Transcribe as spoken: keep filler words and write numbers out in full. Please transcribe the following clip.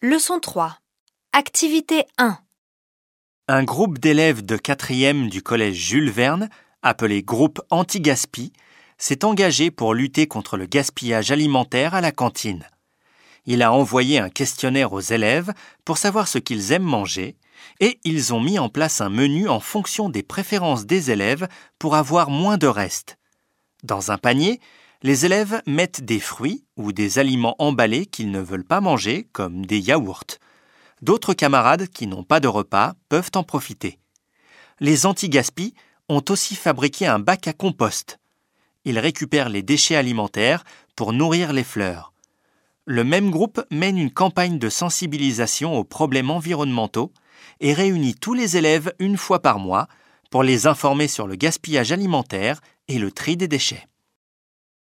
Leçon trois. Activité un. Un groupe d'élèves de quatrième du collège Jules Verne, appelé groupe Anti-Gaspi, s'est engagé pour lutter contre le gaspillage alimentaire à la cantine. Il a envoyé un questionnaire aux élèves pour savoir ce qu'ils aiment manger et ils ont mis en place un menu en fonction des préférences des élèves pour avoir moins de restes. Dans un panier, les élèves mettent des fruits ou des aliments emballés qu'ils ne veulent pas manger, comme des yaourts. D'autres camarades qui n'ont pas de repas peuvent en profiter. Les anti-gaspi ont aussi fabriqué un bac à compost. Ils récupèrent les déchets alimentaires pour nourrir les fleurs. Le même groupe mène une campagne de sensibilisation aux problèmes environnementaux et réunit tous les élèves une fois par mois pour les informer sur le gaspillage alimentaire et le tri des déchets.